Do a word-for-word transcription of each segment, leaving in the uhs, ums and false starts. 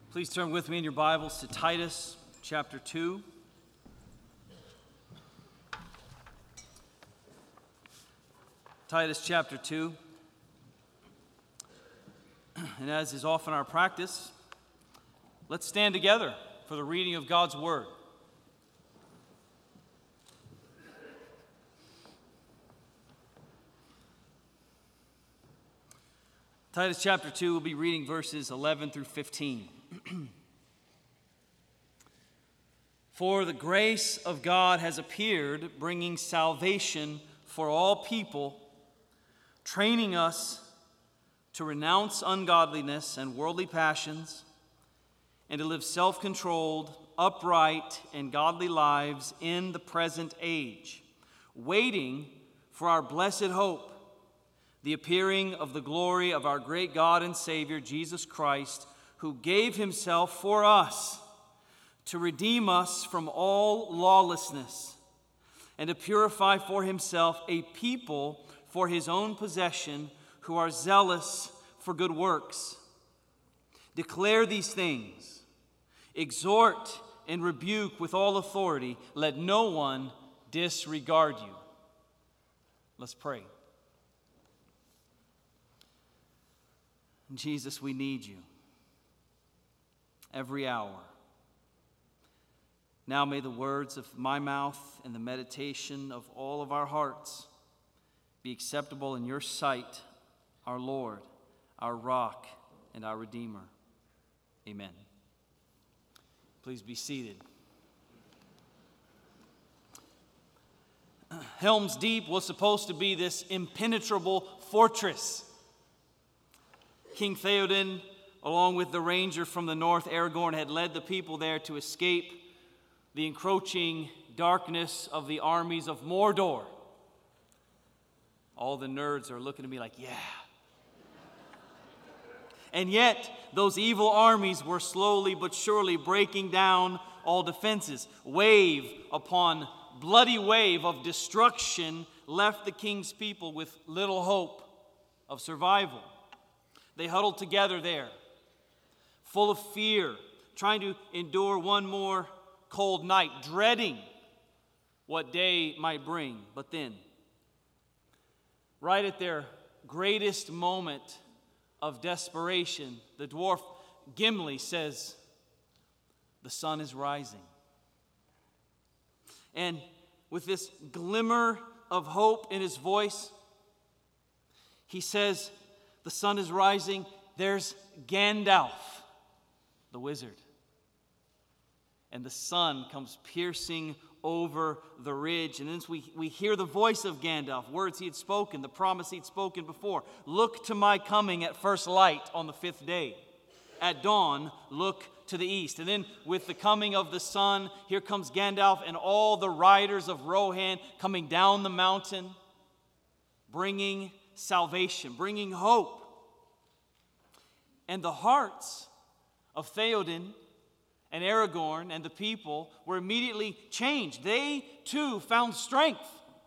Please turn with me in your Bibles to Titus chapter two. Titus chapter two. And as is often our practice, let's stand together for the reading of God's Word. Titus chapter two, we'll be reading verses eleven through fifteen. For the grace of God has appeared, bringing salvation for all people, training us to renounce ungodliness and worldly passions, and to live self-controlled, upright, and godly lives in the present age, waiting for our blessed hope, the appearing of the glory of our great God and Savior, Jesus Christ, who gave himself for us to redeem us from all lawlessness and to purify for himself a people for his own possession who are zealous for good works. Declare these things, exhort and rebuke with all authority. Let no one disregard you. Let's pray. Jesus, we need you every hour. Now may the words of my mouth and the meditation of all of our hearts be acceptable in your sight, our Lord, our rock, and our Redeemer. Amen. Please be seated. Helm's Deep was supposed to be this impenetrable fortress. King Theoden, along with the ranger from the north, Aragorn, had led the people there to escape the encroaching darkness of the armies of Mordor. All the nerds are looking at me like, yeah. And yet, those evil armies were slowly but surely breaking down all defenses. Wave upon bloody wave of destruction left the king's people with little hope of survival. They huddled together there, full of fear, trying to endure one more cold night, dreading what day might bring. But then, right at their greatest moment of desperation, the dwarf Gimli says, "The sun is rising." And with this glimmer of hope in his voice, he says, "The sun is rising. There's Gandalf, the wizard." And the sun comes piercing over the ridge. And then we, we hear the voice of Gandalf, words he had spoken, the promise he'd spoken before. "Look to my coming at first light on the fifth day. At dawn, look to the east." And then with the coming of the sun, here comes Gandalf and all the riders of Rohan coming down the mountain, bringing salvation, bringing hope. And the hearts of Theoden and Aragorn and the people were immediately changed. They too found strength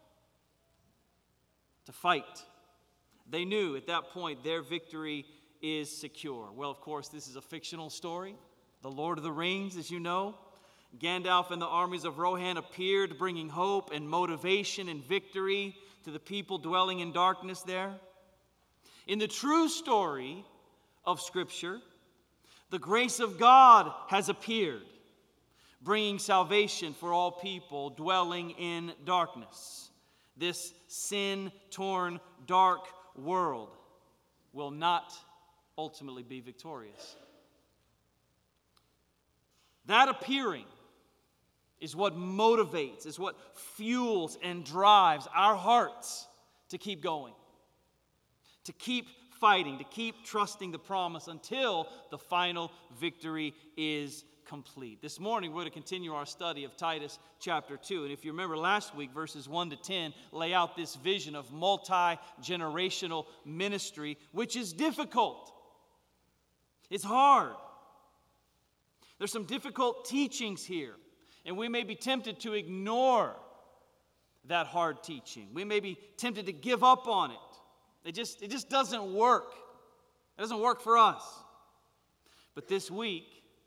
to fight. They knew at that point their victory is secure. Well, of course, this is a fictional story. The Lord of the Rings, as you know. Gandalf and the armies of Rohan appeared, bringing hope and motivation and victory to the people dwelling in darkness there. In the true story of Scripture, the grace of God has appeared, bringing salvation for all people dwelling in darkness. This sin-torn, dark world will not ultimately be victorious. That appearing is what motivates, is what fuels and drives our hearts to keep going, to keep fighting, to keep trusting the promise until the final victory is complete. This morning we're going to continue our study of Titus chapter two. And if you remember last week, verses one to ten lay out this vision of multi-generational ministry, which is difficult. It's hard. There's some difficult teachings here, and we may be tempted to ignore that hard teaching. We may be tempted to give up on it. It just, it just doesn't work. It doesn't work for us. But this week,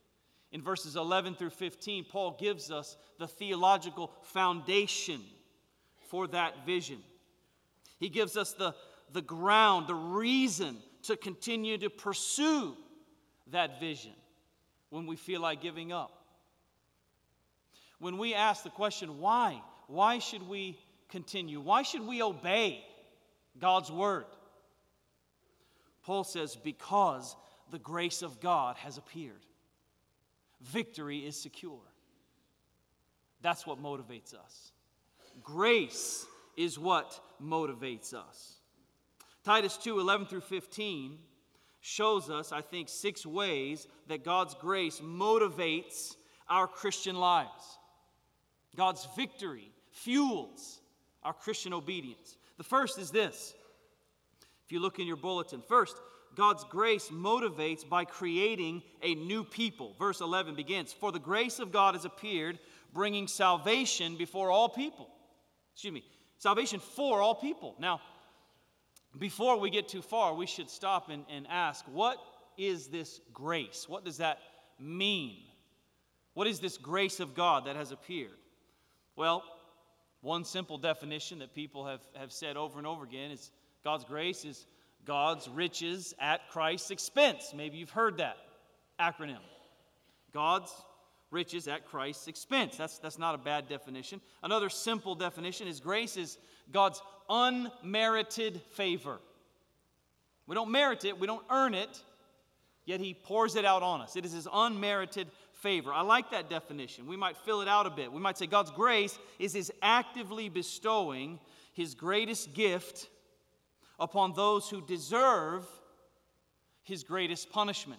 In verses eleven through fifteen, Paul gives us the theological foundation for that vision. He gives us the, the ground, the reason to continue to pursue that vision when we feel like giving up. When we ask the question, why? Why should we continue? Why should we obey God's word? Paul says, because the grace of God has appeared. Victory is secure. That's what motivates us. Grace is what motivates us. Titus two, eleven through fifteen shows us, I think, six ways that God's grace motivates our Christian lives. God's victory fuels our Christian obedience. The first is this. If you look in your bulletin, first, God's grace motivates by creating a new people. Verse eleven begins, "For the grace of God has appeared, bringing salvation before all people." Excuse me, salvation for all people. Now, before we get too far, we should stop and, and ask, what is this grace? What does that mean? What is this grace of God that has appeared? Well, one simple definition that people have, have said over and over again is God's grace is God's riches at Christ's expense. Maybe you've heard that acronym. God's riches at Christ's expense. That's, that's not a bad definition. Another simple definition is grace is God's unmerited favor. We don't merit it, we don't earn it, yet He pours it out on us. It is His unmerited favor. I like that definition. We might fill it out a bit. We might say God's grace is His actively bestowing His greatest gift upon those who deserve His greatest punishment.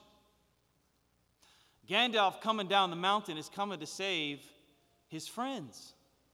Gandalf coming down the mountain is coming to save his friends.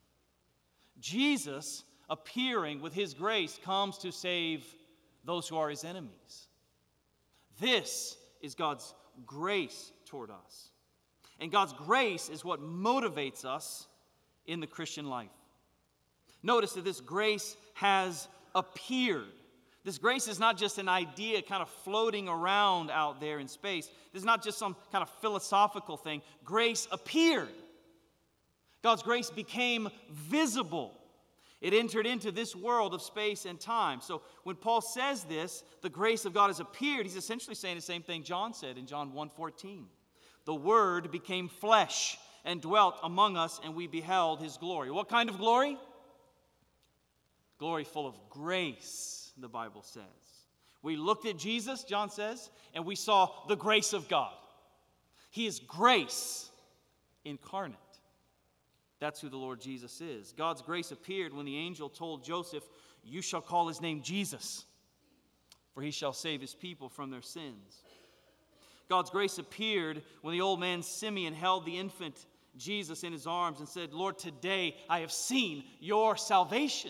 Jesus appearing with His grace comes to save those who are His enemies. This is God's grace toward us. And God's grace is what motivates us in the Christian life. Notice that this grace has appeared. This grace is not just an idea kind of floating around out there in space. This is not just some kind of philosophical thing. Grace appeared. God's grace became visible. It entered into this world of space and time. So when Paul says this, the grace of God has appeared, he's essentially saying the same thing John said in John one fourteen. The Word became flesh and dwelt among us, and we beheld His glory. What kind of glory? Glory full of grace, the Bible says. We looked at Jesus, John says, and we saw the grace of God. He is grace incarnate. That's who the Lord Jesus is. God's grace appeared when the angel told Joseph, "You shall call his name Jesus, for he shall save his people from their sins." God's grace appeared when the old man Simeon held the infant Jesus in his arms and said, "Lord, today I have seen your salvation."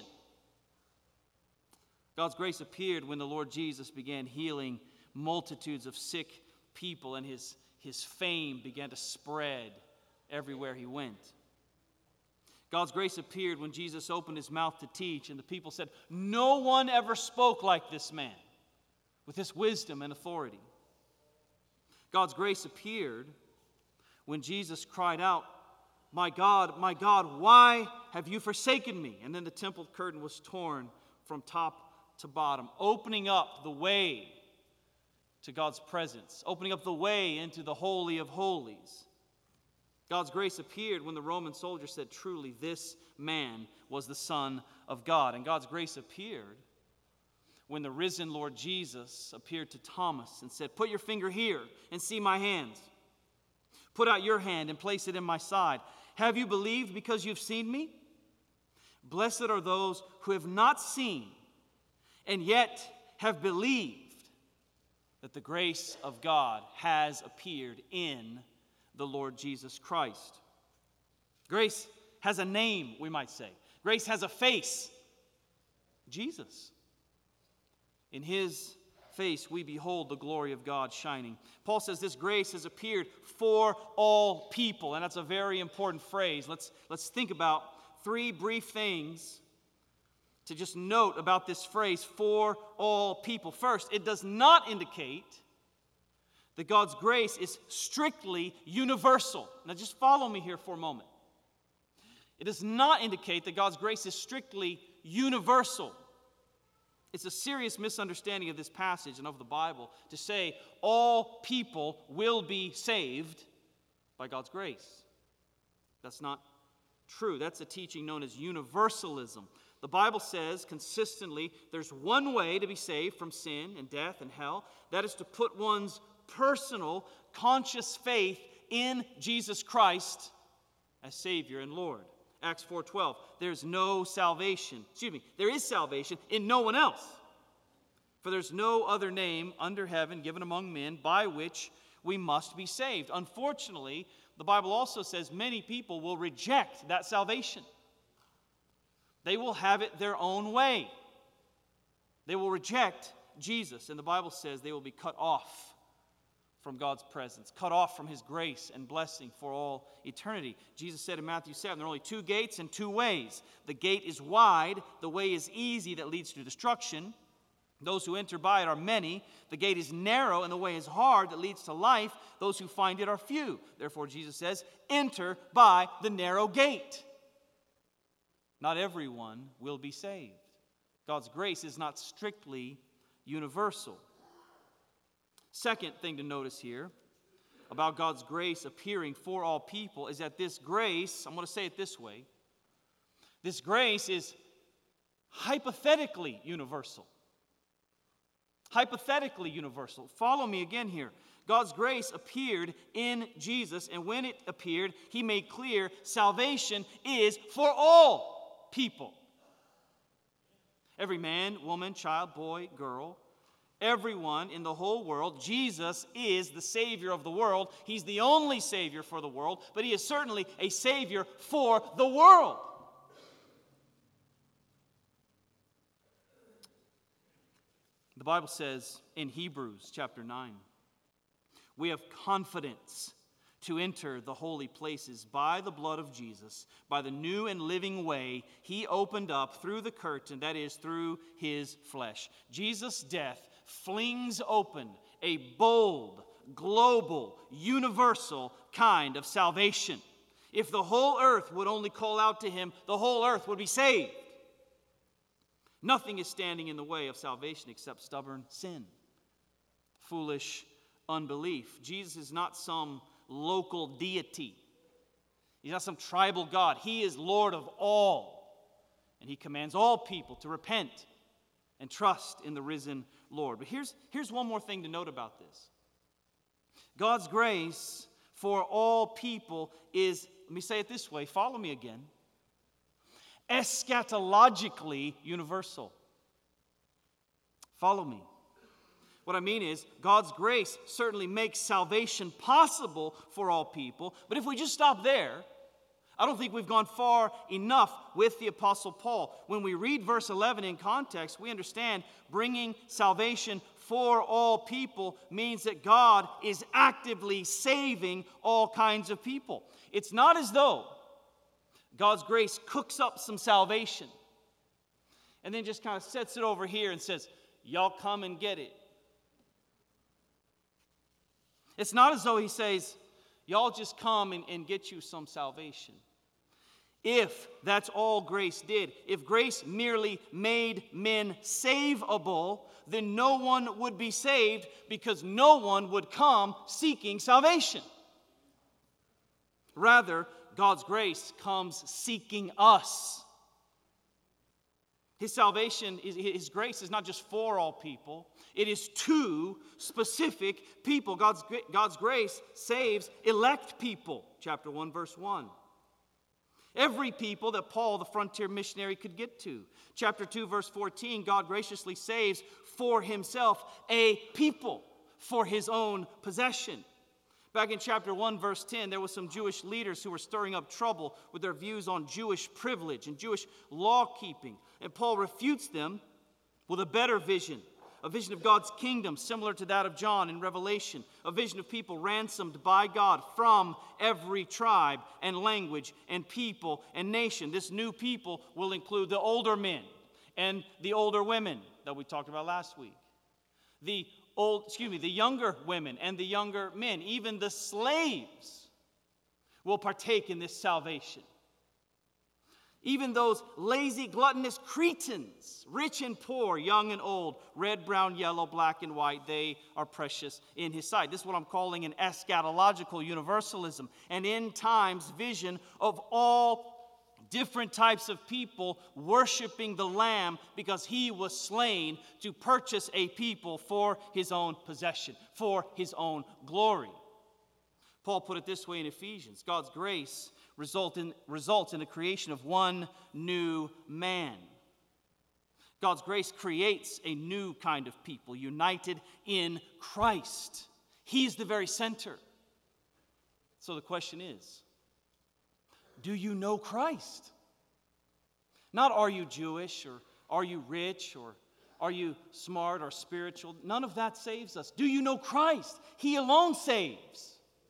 God's grace appeared when the Lord Jesus began healing multitudes of sick people, and his, his fame began to spread everywhere he went. God's grace appeared when Jesus opened his mouth to teach, and the people said, "No one ever spoke like this man, with this wisdom and authority." God's grace appeared when Jesus cried out, "My God, my God, why have you forsaken me?" And then the temple curtain was torn from top to bottom, opening up the way to God's presence, opening up the way into the Holy of Holies. God's grace appeared when the Roman soldier said, "Truly, this man was the Son of God." And God's grace appeared when the risen Lord Jesus appeared to Thomas and said, "Put your finger here and see my hands. Put out your hand and place it in my side. Have you believed because you've seen me? Blessed are those who have not seen and yet have believed that the grace of God has appeared in the Lord Jesus Christ." Grace has a name, we might say. Grace has a face. Jesus. In His face we behold the glory of God shining. Paul says this grace has appeared for all people, and that's a very important phrase. Let's, let's think about three brief things to just note about this phrase, for all people. First, it does not indicate that God's grace is strictly universal. Now just follow me here for a moment. It does not indicate that God's grace is strictly universal. It's a serious misunderstanding of this passage and of the Bible to say all people will be saved by God's grace. That's not true. That's a teaching known as universalism. The Bible says consistently there's one way to be saved from sin and death and hell. That is to put one's personal, conscious faith in Jesus Christ as Savior and Lord. Acts four twelve, there's no salvation, excuse me, there is salvation in no one else. For there's no other name under heaven given among men by which we must be saved. Unfortunately, the Bible also says many people will reject that salvation. They will have it their own way. They will reject Jesus, and the Bible says they will be cut off from God's presence, cut off from His grace and blessing for all eternity. Jesus said in Matthew seven, there are only two gates and two ways. The gate is wide, the way is easy that leads to destruction. Those who enter by it are many. The gate is narrow and the way is hard that leads to life. Those who find it are few. Therefore, Jesus says, enter by the narrow gate. Not everyone will be saved. God's grace is not strictly universal. Second thing to notice here about God's grace appearing for all people is that this grace, I'm going to say it this way, this grace is hypothetically universal. Hypothetically universal. Follow me again here. God's grace appeared in Jesus, and when it appeared, He made clear salvation is for all people. Every man, woman, child, boy, girl, everyone in the whole world. Jesus is the Savior of the world. He's the only Savior for the world, but He is certainly a Savior for the world. The Bible says in Hebrews chapter nine, we have confidence to enter the holy places by the blood of Jesus, by the new and living way He opened up through the curtain, that is, through His flesh. Jesus' death flings open a bold, global, universal kind of salvation. If the whole earth would only call out to Him, the whole earth would be saved. Nothing is standing in the way of salvation except stubborn sin, foolish unbelief. Jesus is not some local deity. He's not some tribal God. He is Lord of all. And He commands all people to repent and trust in the risen Lord. But here's, here's one more thing to note about this. God's grace for all people is, let me say it this way, follow me again, eschatologically universal. Follow me. What I mean is, God's grace certainly makes salvation possible for all people, but if we just stop there, I don't think we've gone far enough with the Apostle Paul. When we read verse eleven in context, we understand bringing salvation for all people means that God is actively saving all kinds of people. It's not as though God's grace cooks up some salvation and then just kind of sets it over here and says, y'all come and get it. It's not as though He says, y'all just come and, and get you some salvation. If that's all grace did, if grace merely made men savable, then no one would be saved because no one would come seeking salvation. Rather, God's grace comes seeking us. His salvation, His grace is not just for all people. It is to specific people. God's, God's grace saves elect people. Chapter one, verse one. Every people that Paul, the frontier missionary, could get to. Chapter two, verse fourteen, God graciously saves for Himself a people for His own possession. Back in chapter one, verse ten, there were some Jewish leaders who were stirring up trouble with their views on Jewish privilege and Jewish law-keeping. And Paul refutes them with a better vision, a vision of God's kingdom similar to that of John in Revelation, a vision of people ransomed by God from every tribe and language and people and nation. This new people will include the older men and the older women that we talked about last week, the old, excuse me, the younger women and the younger men, even the slaves, will partake in this salvation. Even those lazy, gluttonous Cretans, rich and poor, young and old, red, brown, yellow, black, and white, they are precious in his sight. This is what I'm calling an eschatological universalism, an end times vision of all different types of people worshiping the Lamb because he was slain to purchase a people for his own possession, for his own glory. Paul put it this way in Ephesians: God's grace result in, results in the creation of one new man. God's grace creates a new kind of people, united in Christ. He's the very center. So the question is, do you know Christ? Not are you Jewish, or are you rich, or are you smart or spiritual? None of that saves us. Do you know Christ? He alone saves.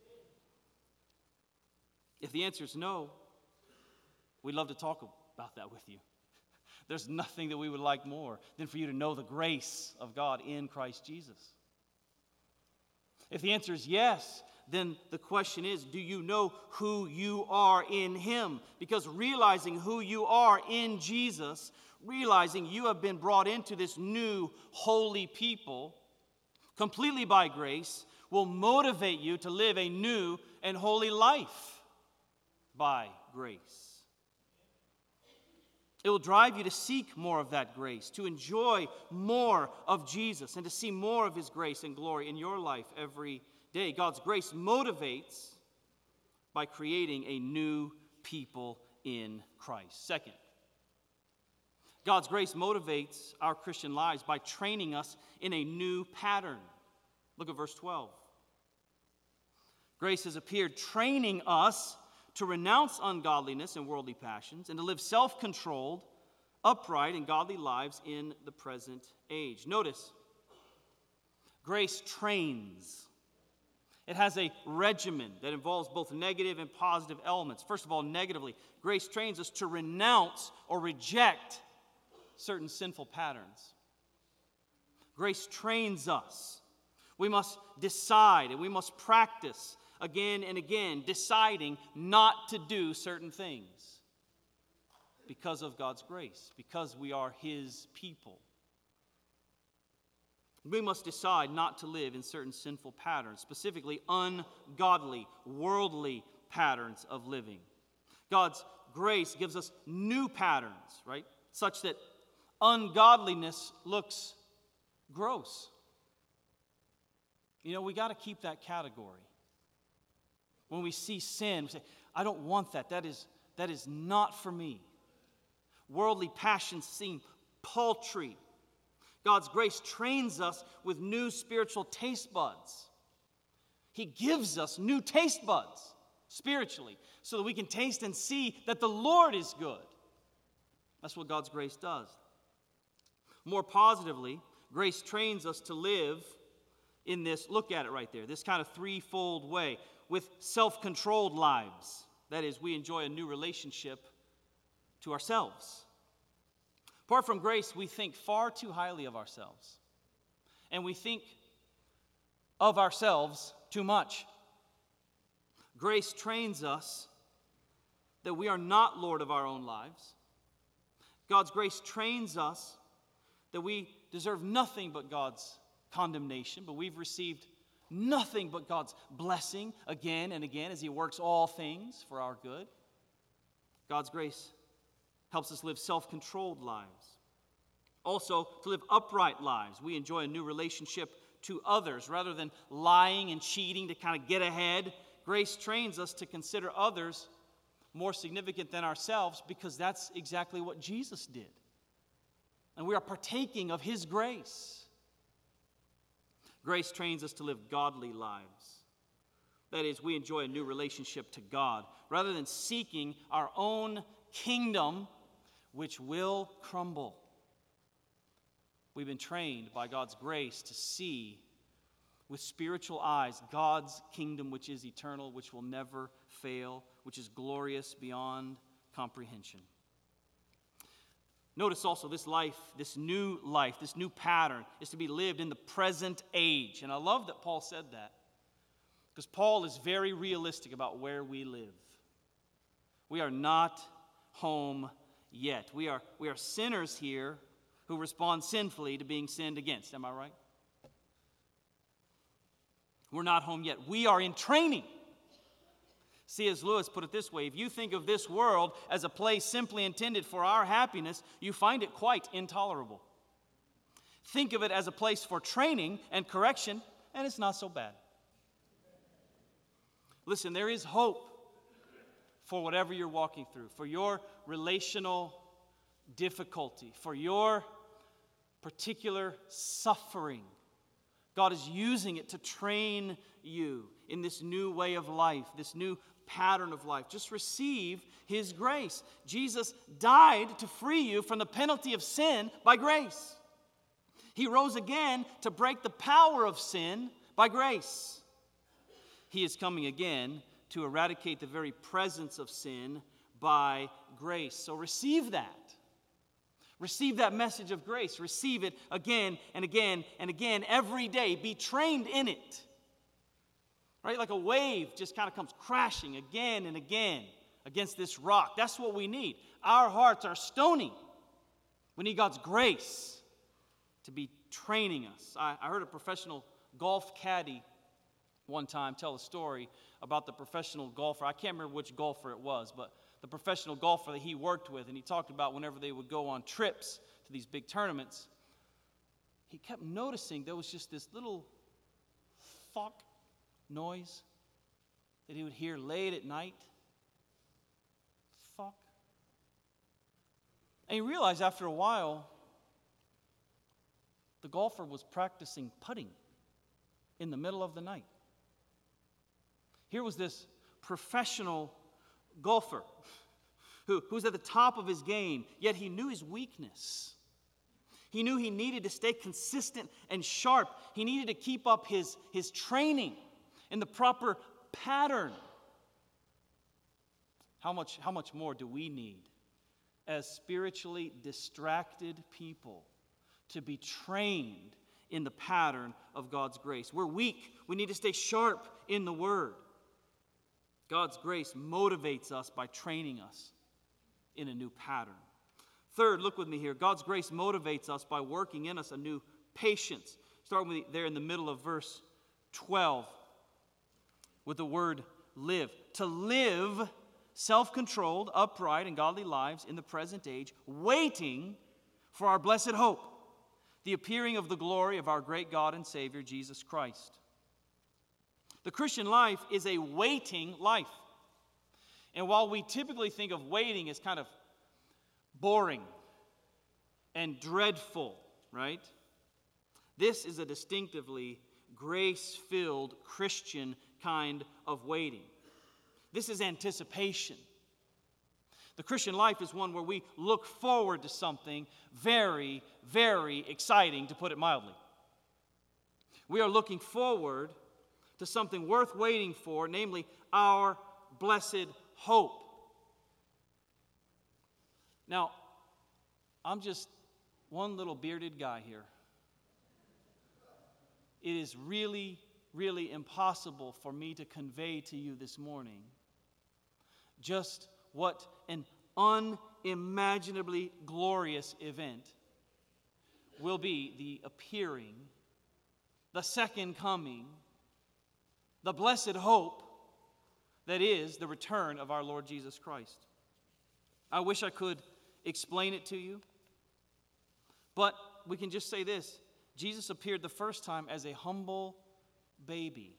If the answer is no, we'd love to talk about that with you. There's nothing that we would like more than for you to know the grace of God in Christ Jesus. If the answer is yes, then the question is, do you know who you are in him? Because realizing who you are in Jesus, realizing you have been brought into this new holy people, completely by grace, will motivate you to live a new and holy life by grace. It will drive you to seek more of that grace, to enjoy more of Jesus, and to see more of his grace and glory in your life every day. God's grace motivates by creating a new people in Christ. Second, God's grace motivates our Christian lives by training us in a new pattern. Look at verse twelve. Grace has appeared, training us to renounce ungodliness and worldly passions, and to live self-controlled, upright, and godly lives in the present age. Notice, grace trains. It has a regimen that involves both negative and positive elements. First of all, negatively, grace trains us to renounce or reject certain sinful patterns. Grace trains us. We must decide and we must practice again and again, deciding not to do certain things because of God's grace, because we are his people. We must decide not to live in certain sinful patterns, specifically ungodly, worldly patterns of living. God's grace gives us new patterns, right? Such that ungodliness looks gross. You know, we got to keep that category. When we see sin, we say, I don't want that. That is, that is not for me. Worldly passions seem paltry. God's grace trains us with new spiritual taste buds. He gives us new taste buds spiritually so that we can taste and see that the Lord is good. That's what God's grace does. More positively, grace trains us to live in this, look at it right there, this kind of threefold way, with self-controlled lives. That is, we enjoy a new relationship to ourselves. Apart from grace, we think far too highly of ourselves. And we think of ourselves too much. Grace trains us that we are not Lord of our own lives. God's grace trains us that we deserve nothing but God's condemnation, but we've received nothing but God's blessing again and again as he works all things for our good. God's grace helps us live self-controlled lives. Also, to live upright lives. We enjoy a new relationship to others rather than lying and cheating to kind of get ahead. Grace trains us to consider others more significant than ourselves because that's exactly what Jesus did. And we are partaking of his grace. Grace trains us to live godly lives. That is, we enjoy a new relationship to God rather than seeking our own kingdom, which will crumble. We've been trained by God's grace to see with spiritual eyes God's kingdom, which is eternal, which will never fail, which is glorious beyond comprehension. Notice also this life, this new life, this new pattern is to be lived in the present age. And I love that Paul said that, because Paul is very realistic about where we live. We are not home yet. We are, we are sinners here who respond sinfully to being sinned against. Am I right? We're not home yet. We are in training. C S Lewis put it this way: if you think of this world as a place simply intended for our happiness, you find it quite intolerable. Think of it as a place for training and correction, and it's not so bad. Listen, there is hope for whatever you're walking through, for your relational difficulty, for your particular suffering. God is using it to train you in this new way of life, this new pattern of life. Just receive His grace. Jesus died to free you from the penalty of sin by grace. He rose again to break the power of sin by grace. He is coming again to eradicate the very presence of sin by grace. So receive that. Receive that message of grace. Receive it again and again and again every day. Be trained in it. Right? Like a wave just kind of comes crashing again and again against this rock. That's what we need. Our hearts are stony. We need God's grace to be training us. I, I heard a professional golf caddy one time tell a story about the professional golfer. I can't remember which golfer it was, but the professional golfer that he worked with, and he talked about whenever they would go on trips to these big tournaments, he kept noticing there was just this little fuck noise that he would hear late at night. Fuck. And he realized after a while the golfer was practicing putting in the middle of the night. Here was this professional golfer who, who was at the top of his game, yet he knew his weakness. He knew he needed to stay consistent and sharp. He needed to keep up his, his training in the proper pattern. How much, how much more do we need as spiritually distracted people to be trained in the pattern of God's grace? We're weak. We need to stay sharp in the Word. God's grace motivates us by training us in a new pattern. Third, look with me here. God's grace motivates us by working in us a new patience. Start with there in the middle of verse twelve with the word live. To live self-controlled, upright, and godly lives in the present age, waiting for our blessed hope, the appearing of the glory of our great God and Savior, Jesus Christ. The Christian life is a waiting life. And while we typically think of waiting as kind of boring and dreadful, right? This is a distinctively grace-filled Christian kind of waiting. This is anticipation. The Christian life is one where we look forward to something very, very exciting, to put it mildly. We are looking forward to something worth waiting for, namely our blessed hope. Now, I'm just one little bearded guy here. It is really, really impossible for me to convey to you this morning just what an unimaginably glorious event will be the appearing, the second coming, the blessed hope that is the return of our Lord Jesus Christ. I wish I could explain it to you, but we can just say this. Jesus appeared the first time as a humble baby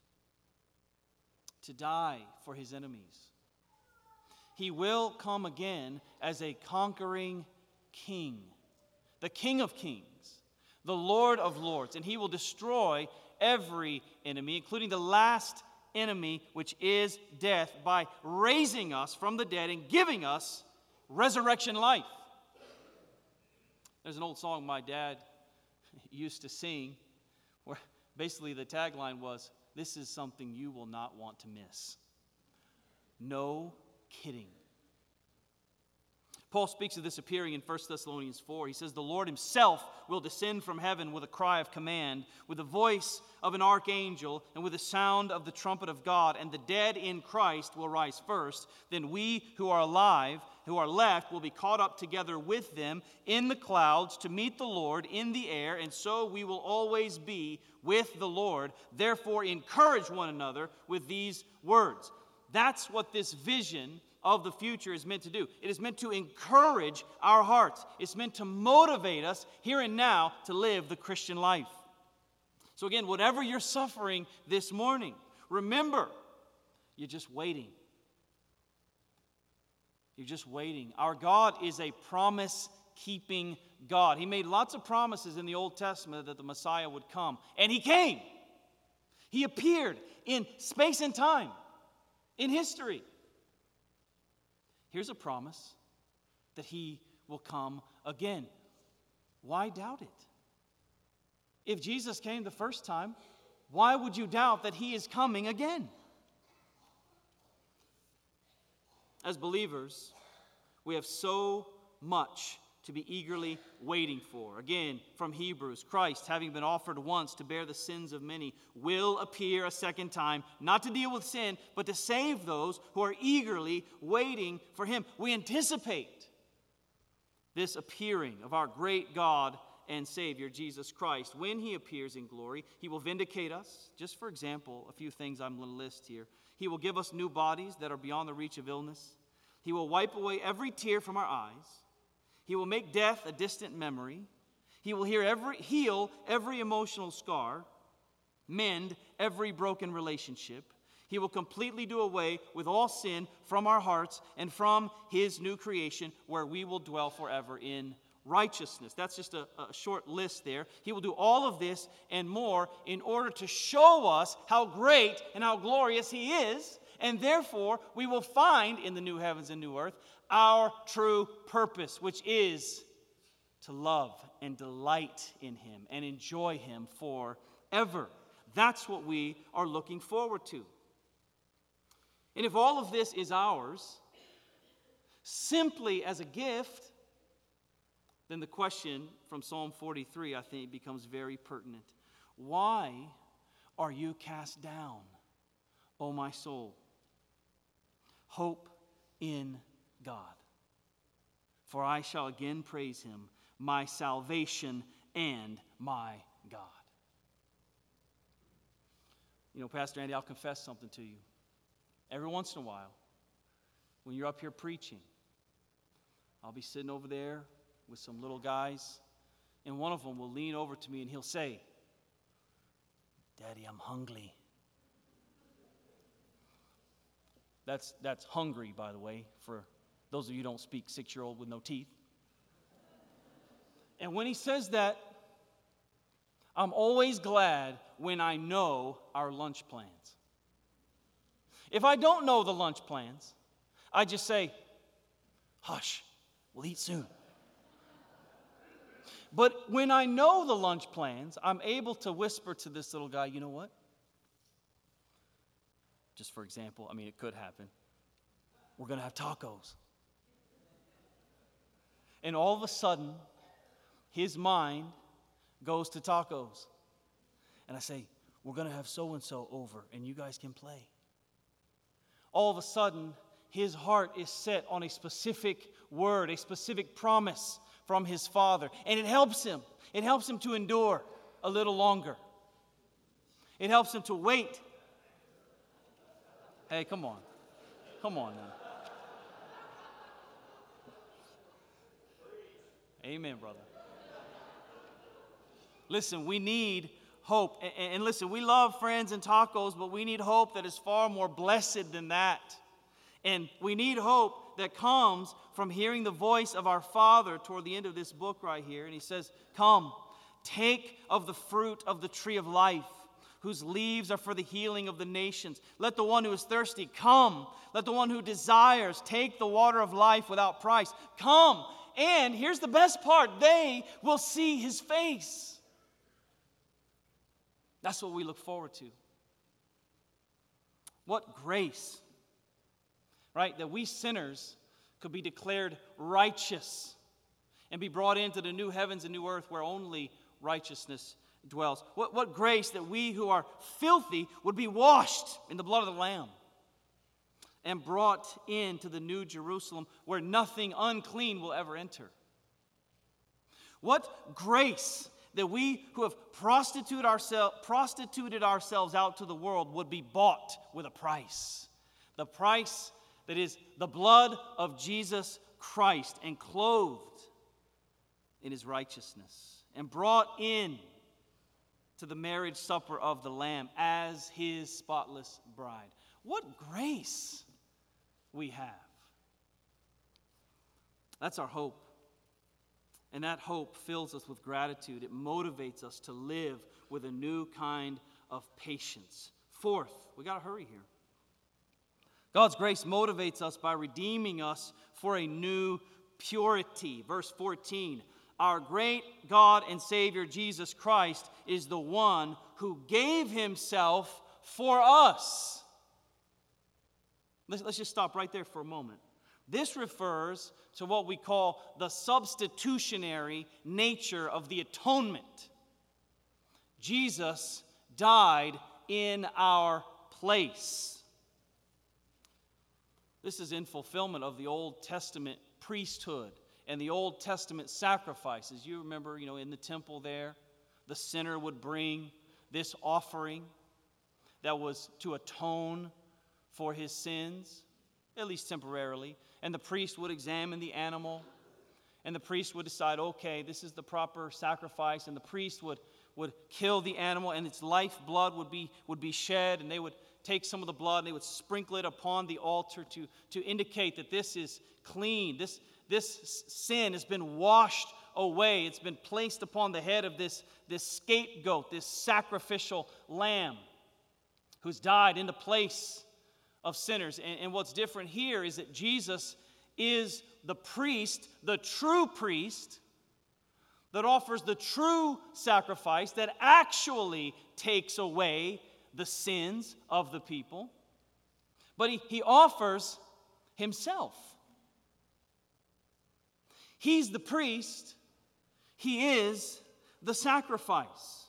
to die for his enemies. He will come again as a conquering king, the King of kings, the Lord of lords, and he will destroy every enemy, including the last enemy, which is death, by raising us from the dead and giving us resurrection life. There's an old song my dad used to sing where basically the tagline was, "This is something you will not want to miss." No kidding. Paul speaks of this appearing in First Thessalonians four. He says, "The Lord himself will descend from heaven with a cry of command, with the voice of an archangel, and with the sound of the trumpet of God, and the dead in Christ will rise first. Then we who are alive, who are left, will be caught up together with them in the clouds to meet the Lord in the air, and so we will always be with the Lord. Therefore, encourage one another with these words." That's what this vision of the future is meant to do. It is meant to encourage our hearts. It's meant to motivate us here and now to live the Christian life. So again, whatever you're suffering this morning, remember, you're just waiting. You're just waiting. Our God is a promise-keeping God. He made lots of promises in the Old Testament that the Messiah would come. And he came. He appeared in space and time, in history. Here's a promise that he will come again. Why doubt it? If Jesus came the first time, why would you doubt that he is coming again? As believers, we have so much to be eagerly waiting for. Again, from Hebrews, Christ, having been offered once to bear the sins of many, will appear a second time, not to deal with sin, but to save those who are eagerly waiting for him. We anticipate this appearing of our great God and Savior, Jesus Christ. When he appears in glory, he will vindicate us. Just for example, a few things I'm going to list here. He will give us new bodies that are beyond the reach of illness. He will wipe away every tear from our eyes. He will make death a distant memory. He will hear every, heal every emotional scar, mend every broken relationship. He will completely do away with all sin from our hearts and from his new creation, where we will dwell forever in righteousness. That's just a, a short list there. He will do all of this and more in order to show us how great and how glorious he is, and therefore we will find in the new heavens and new earth our true purpose, which is to love and delight in him and enjoy him forever. That's what we are looking forward to. And if all of this is ours simply as a gift, then the question from Psalm forty-three, I think, becomes very pertinent. Why are you cast down, O my soul? Hope in God. For I shall again praise him, my salvation and my God. You know, Pastor Andy, I'll confess something to you. Every once in a while, when you're up here preaching, I'll be sitting over there with some little guys, and one of them will lean over to me and he'll say, "Daddy, I'm hungry." That's, that's hungry, by the way, for those of you who don't speak six-year-old with no teeth. And when he says that, I'm always glad when I know our lunch plans. If I don't know the lunch plans, I just say, "Hush, we'll eat soon." But when I know the lunch plans, I'm able to whisper to this little guy, "You know what? Just for example, I mean, it could happen. We're going to have tacos." And all of a sudden, his mind goes to tacos. And I say, "We're going to have so-and-so over, and you guys can play." All of a sudden, his heart is set on a specific word, a specific promise from his Father. And it helps him. It helps him to endure a little longer. It helps him to wait. Hey, come on. Come on now. Amen, brother. Listen, we need hope. And, and listen, we love friends and tacos, but we need hope that is far more blessed than that. And we need hope that comes from hearing the voice of our Father toward the end of this book right here. And he says, "Come, take of the fruit of the tree of life, whose leaves are for the healing of the nations. Let the one who is thirsty come. Let the one who desires take the water of life without price. Come." And here's the best part: they will see his face. That's what we look forward to. What grace, right? That we sinners could be declared righteous and be brought into the new heavens and new earth where only righteousness dwells. What, what grace that we who are filthy would be washed in the blood of the Lamb and brought into the new Jerusalem where nothing unclean will ever enter. What grace that we who have prostituted, ourselves, prostituted ourselves out to the world would be bought with a price. The price that is the blood of Jesus Christ, and clothed in his righteousness, and brought in to the marriage supper of the Lamb as his spotless bride. What grace we have. That's our hope. And that hope fills us with gratitude. It motivates us to live with a new kind of patience. Fourth, we got to hurry here. God's grace motivates us by redeeming us for a new purity. Verse fourteen, our great God and Savior Jesus Christ is the one who gave himself for us. Let's, let's just stop right there for a moment. This refers to what we call the substitutionary nature of the atonement. Jesus died in our place. This is in fulfillment of the Old Testament priesthood and the Old Testament sacrifices. You remember, you know, in the temple there, the sinner would bring this offering that was to atone for his sins, at least temporarily. And the priest would examine the animal, and the priest would decide, okay, this is the proper sacrifice, and the priest would, would kill the animal, and its lifeblood would be, would be shed, and they would take some of the blood, and they would sprinkle it upon the altar to, to indicate that this is clean. This, this sin has been washed away. It's been placed upon the head of this, this scapegoat, this sacrificial lamb who's died in the place of sinners. And, and what's different here is that Jesus is the priest, the true priest, that offers the true sacrifice that actually takes away the sins of the people. But he, he offers himself. He's the priest. He is the sacrifice.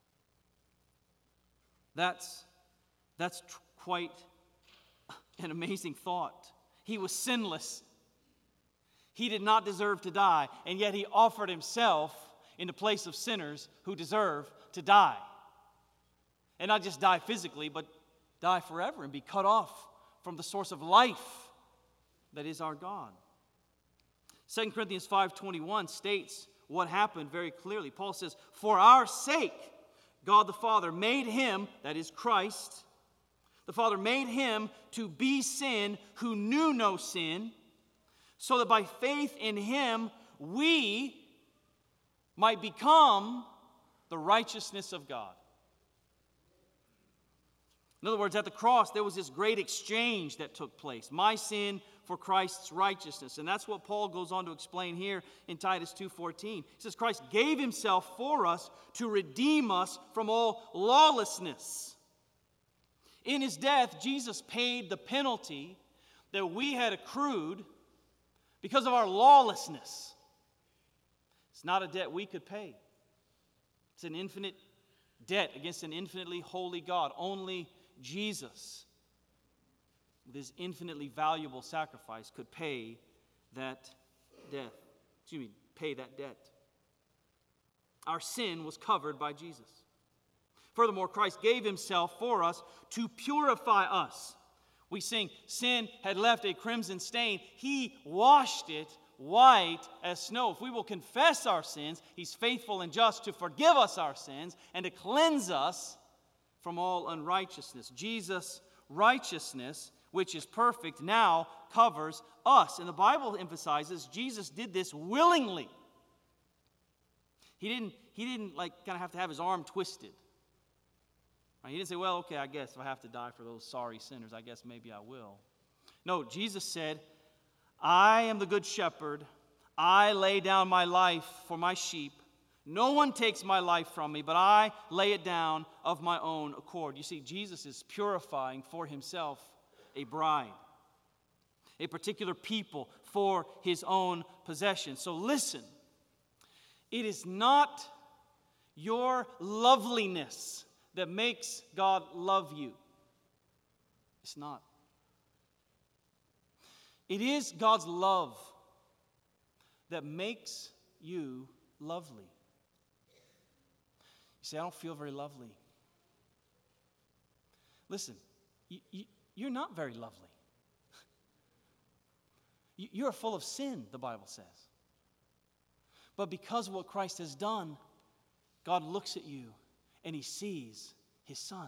That's, that's tr- quite an amazing thought. He was sinless. He did not deserve to die, and yet he offered himself in the place of sinners who deserve to die. And not just die physically, but die forever and be cut off from the source of life that is our God. Second Corinthians five twenty-one states what happened very clearly. Paul says, for our sake, God the Father made him, that is Christ, the Father made him to be sin who knew no sin, so that by faith in him we might become the righteousness of God. In other words, at the cross, there was this great exchange that took place. My sin for Christ's righteousness. And that's what Paul goes on to explain here in Titus two fourteen. He says, Christ gave himself for us to redeem us from all lawlessness. In his death, Jesus paid the penalty that we had accrued because of our lawlessness. It's not a debt we could pay. It's an infinite debt against an infinitely holy God. Only Jesus, with his infinitely valuable sacrifice, could pay that debt. Excuse me, pay that debt. Our sin was covered by Jesus. Furthermore, Christ gave himself for us to purify us. We sing, sin had left a crimson stain. He washed it white as snow. If we will confess our sins, he's faithful and just to forgive us our sins and to cleanse us from all unrighteousness. Jesus' righteousness, which is perfect, now covers us. And the Bible emphasizes Jesus did this willingly. He didn't, he didn't like kind of have to have his arm twisted. Right? He didn't say, well, okay, I guess if I have to die for those sorry sinners, I guess maybe I will. No, Jesus said, I am the good shepherd. I lay down my life for my sheep. No one takes my life from me, but I lay it down of my own accord. You see, Jesus is purifying for himself a bride. a particular people for his own possession. So listen, it is not your loveliness that makes God love you. It's not. It is God's love that makes you lovely. You say, I don't feel very lovely. Listen, you, you, you're not very lovely. you, you are full of sin, the Bible says. But because of what Christ has done, God looks at you and he sees his Son.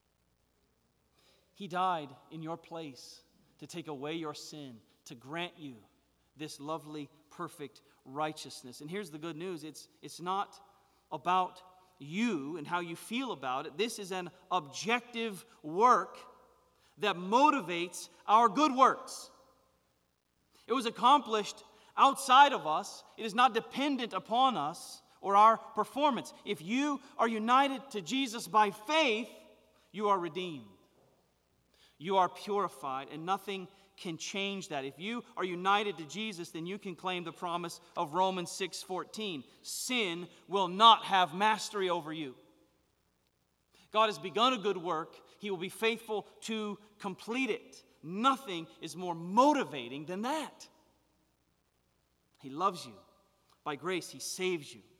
He died in your place to take away your sin, to grant you this lovely, perfect righteousness. And here's the good news. It's, it's not about you and how you feel about it. This is an objective work that motivates our good works. It was accomplished outside of us. It is not dependent upon us or our performance. If you are united to Jesus by faith, you are redeemed. You are purified, and nothing can change that. If you are united to Jesus, then you can claim the promise of Romans six fourteen. Sin will not have mastery over you. God has begun a good work. He will be faithful to complete it. Nothing is more motivating than that. He loves you. By grace, he saves you.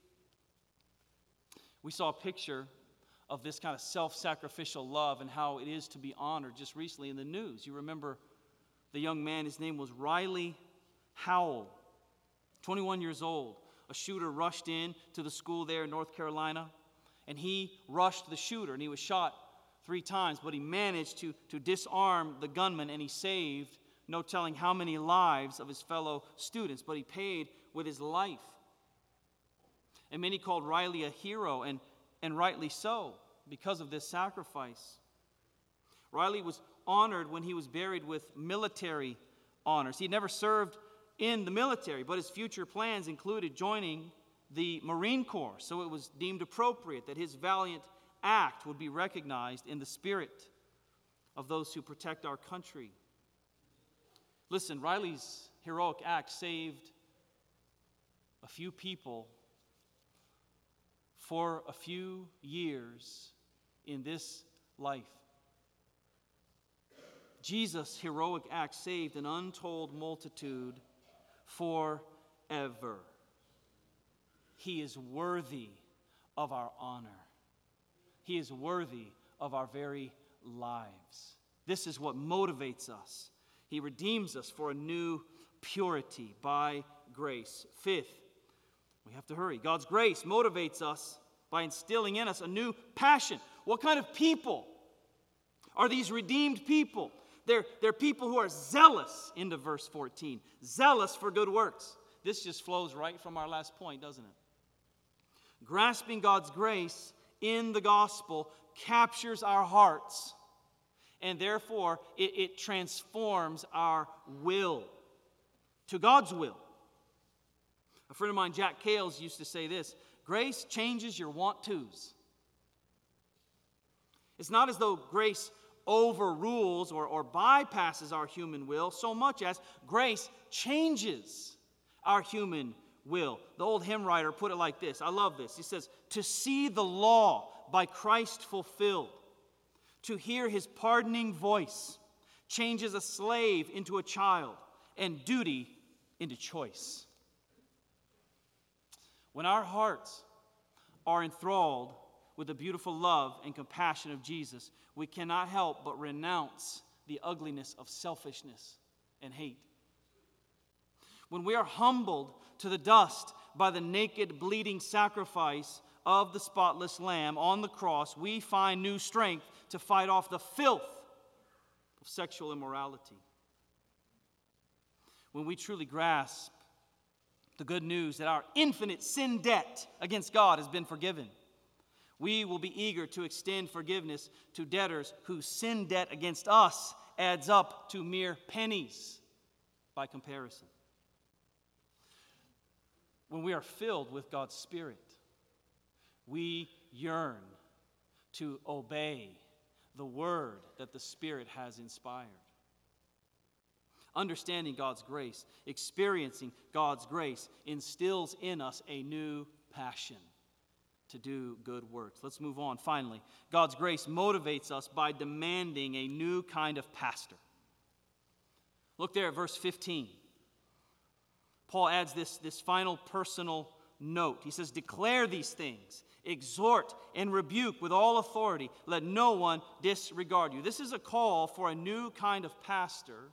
We saw a picture of this kind of self-sacrificial love and how it is to be honored just recently in the news. You remember the young man, his name was Riley Howell, twenty-one years old. A shooter rushed in to the school there in North Carolina, and he rushed the shooter, and he was shot three times, but he managed to, to disarm the gunman, and he saved no telling how many lives of his fellow students, but he paid with his life. And many called Riley a hero, and, and rightly so, because of this sacrifice. Riley was honored when he was buried with military honors. He had never served in the military, but his future plans included joining the Marine Corps, so it was deemed appropriate that his valiant act would be recognized in the spirit of those who protect our country. Listen, Riley's heroic act saved a few people for a few years in this life. Jesus' heroic act saved an untold multitude forever. He is worthy of our honor. He is worthy of our very lives. This is what motivates us. He redeems us for a new purity by grace. Fifth, we have to hurry. God's grace motivates us by instilling in us a new passion. What kind of people are these redeemed people? They're, they're people who are zealous, into verse fourteen. Zealous for good works. This just flows right from our last point, doesn't it? Grasping God's grace in the gospel captures our hearts, and therefore it, it transforms our will to God's will. A friend of mine, Jack Cales, used to say this: grace changes your want-tos. It's not as though grace overrules or, or bypasses our human will so much as grace changes our human will. The old hymn writer put it like this. I love this. He says, to see the law by Christ fulfilled, to hear his pardoning voice, changes a slave into a child and duty into choice. When our hearts are enthralled with the beautiful love and compassion of Jesus, we cannot help but renounce the ugliness of selfishness and hate. When we are humbled to the dust by the naked, bleeding sacrifice of the spotless Lamb on the cross, we find new strength to fight off the filth of sexual immorality. When we truly grasp the good news that our infinite sin debt against God has been forgiven, we will be eager to extend forgiveness to debtors whose sin debt against us adds up to mere pennies by comparison. When we are filled with God's Spirit, we yearn to obey the word that the Spirit has inspired. understanding God's grace, experiencing God's grace, instills in us a new passion to do good works. Let's move on. Finally, God's grace motivates us by demanding a new kind of pastor. Look there at verse fifteen. Paul adds this, this final personal note. He says, declare these things, exhort and rebuke with all authority. Let no one disregard you. This is a call for a new kind of pastor.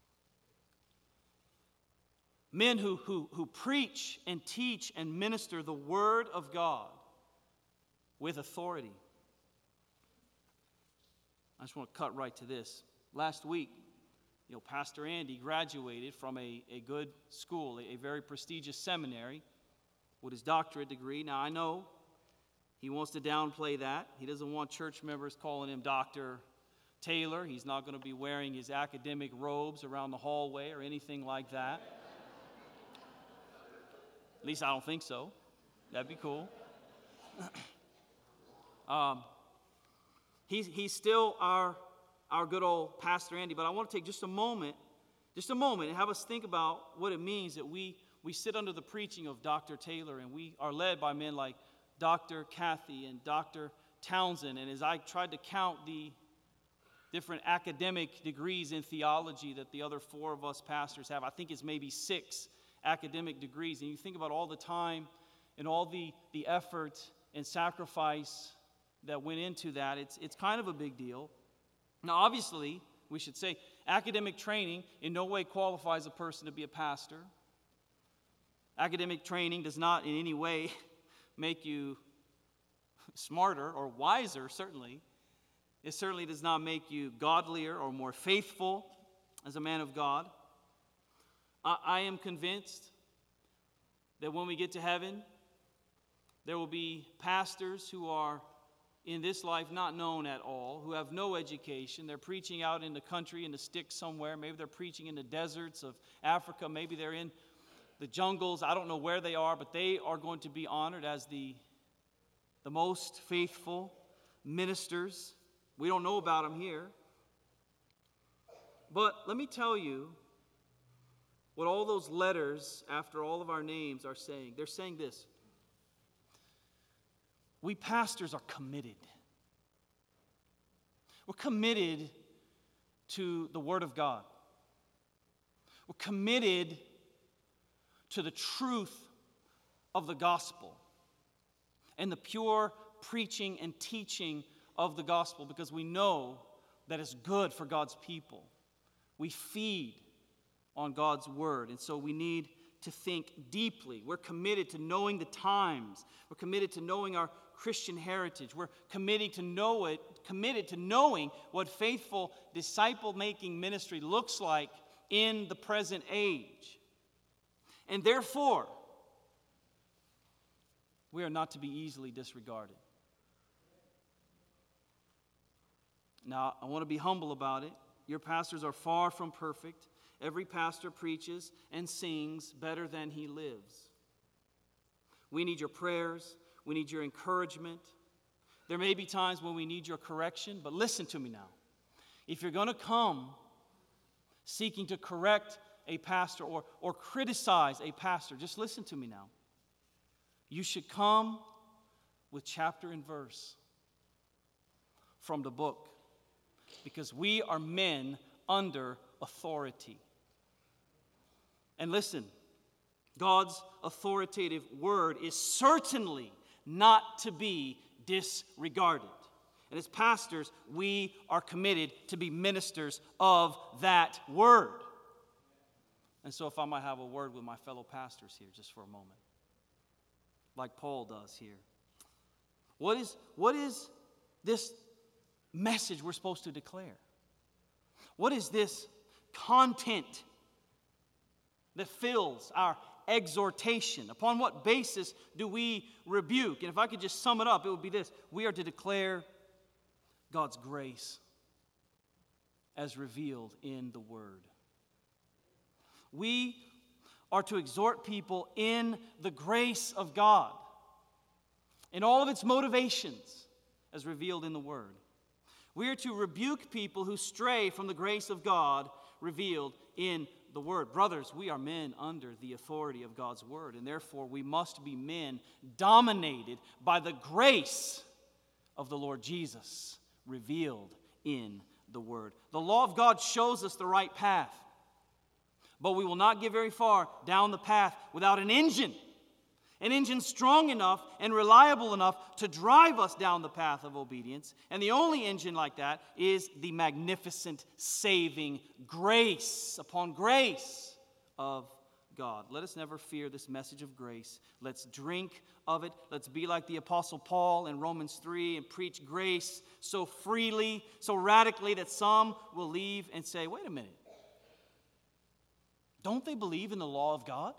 Men who, who, who preach and teach and minister the Word of God with authority. I just want to cut right to this. Last week, you know, Pastor Andy graduated from a, a good school, a, a very prestigious seminary with his doctorate degree. Now, I know he wants to downplay that. He doesn't want church members calling him Doctor Taylor. He's not going to be wearing his academic robes around the hallway or anything like that. At least I don't think so. That'd be cool. um, he's, he's still our, our good old Pastor Andy, but I want to take just a moment, just a moment and have us think about what it means that we, we sit under the preaching of Doctor Taylor and we are led by men like Doctor Cathy and Doctor Townsend. And as I tried to count the different academic degrees in theology that the other four of us pastors have, I think it's maybe six academic degrees. And you think about all the time and all the, the effort and sacrifice that went into that, it's, it's kind of a big deal. Now, obviously, we should say academic training in no way qualifies a person to be a pastor. Academic training does not in any way make you smarter or wiser, certainly. It certainly does not make you godlier or more faithful as a man of God. I, I am convinced that when we get to heaven, there will be pastors who are in this life not known at all, who have no education. They're preaching out in the country, in the sticks somewhere. Maybe they're preaching in the deserts of Africa. Maybe they're in the jungles. I don't know where they are, but they are going to be honored as the, the most faithful ministers. We don't know about them here. But let me tell you what all those letters after all of our names are saying. They're saying this: we pastors are committed. We're committed to the Word of God. We're committed to the truth of the gospel and the pure preaching and teaching of the gospel, because we know that it's good for God's people. We feed on God's word, and so we need to think deeply. We're committed to knowing the times. We're committed to knowing our Christian heritage. We're committed to know it, committed to knowing what faithful disciple-making ministry looks like in the present age. And therefore, we are not to be easily disregarded. Now, I want to be humble about it. Your pastors are far from perfect. Every pastor preaches and sings better than he lives. We need your prayers. We need your encouragement. There may be times when we need your correction, but listen to me now. If you're going to come seeking to correct a pastor or, or criticize a pastor, just listen to me now. You should come with chapter and verse from the book, because we are men under authority. And listen, God's authoritative word is certainly not to be disregarded. And as pastors, we are committed to be ministers of that word. And so if I might have a word with my fellow pastors here just for a moment, like Paul does here. What is, what is this message we're supposed to declare? What is this content that fills our exhortation? Upon what basis do we rebuke? And if I could just sum it up, it would be this: we are to declare God's grace as revealed in the Word. We are to exhort people in the grace of God, in all of its motivations as revealed in the Word. We are to rebuke people who stray from the grace of God revealed in the Word. Brothers, we are men under the authority of God's Word, and therefore we must be men dominated by the grace of the Lord Jesus revealed in the Word. The law of God shows us the right path, but we will not get very far down the path without an engine. An engine strong enough and reliable enough to drive us down the path of obedience. And the only engine like that is the magnificent saving grace upon grace of God. Let us never fear this message of grace. Let's drink of it. Let's be like the Apostle Paul in Romans three and preach grace so freely, so radically that some will leave and say, wait a minute. Don't they believe in the law of God?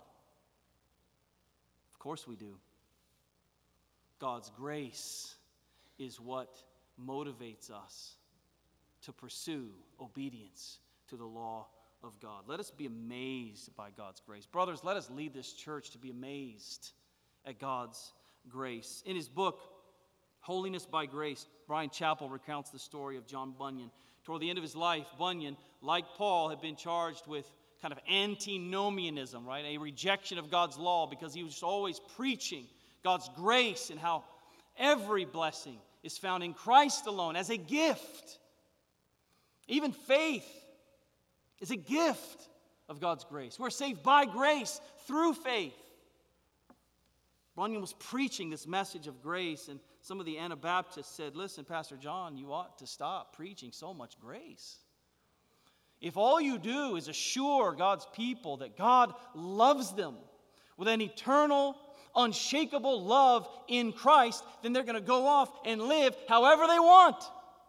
Of course we do. God's grace is what motivates us to pursue obedience to the law of God. Let us be amazed by God's grace. Brothers, let us lead this church to be amazed at God's grace. In his book, Holiness by Grace, Brian Chappell recounts the story of John Bunyan. Toward the end of his life, Bunyan, like Paul, had been charged with kind of antinomianism, right? A rejection of God's law, because he was just always preaching God's grace and how every blessing is found in Christ alone as a gift. Even faith is a gift of God's grace. We're saved by grace through faith. Bunyan was preaching this message of grace, and some of the Anabaptists said, listen, Pastor John, you ought to stop preaching so much grace. If all you do is assure God's people that God loves them with an eternal, unshakable love in Christ, then they're going to go off and live however they want.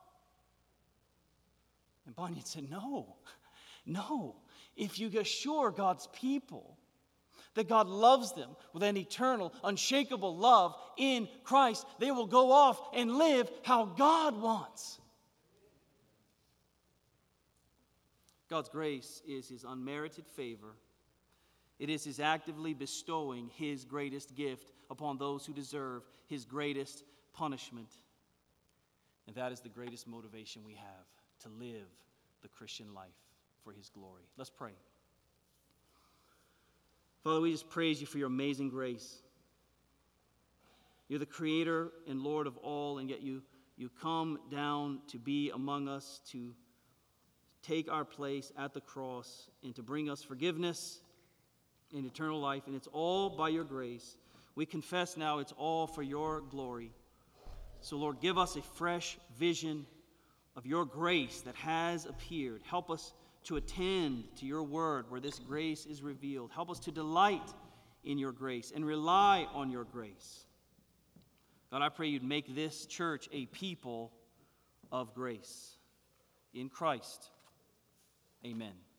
And Bunyan said, no, no. If you assure God's people that God loves them with an eternal, unshakable love in Christ, they will go off and live how God wants. God's grace is his unmerited favor. It is his actively bestowing his greatest gift upon those who deserve his greatest punishment. And that is the greatest motivation we have to live the Christian life for his glory. Let's pray. Father, we just praise you for your amazing grace. You're the creator and Lord of all, and yet you, you come down to be among us, to take our place at the cross, and to bring us forgiveness and eternal life. And it's all by your grace. We confess now it's all for your glory. So, Lord, give us a fresh vision of your grace that has appeared. Help us to attend to your word where this grace is revealed. Help us to delight in your grace and rely on your grace. God, I pray you'd make this church a people of grace. In Christ. Amen.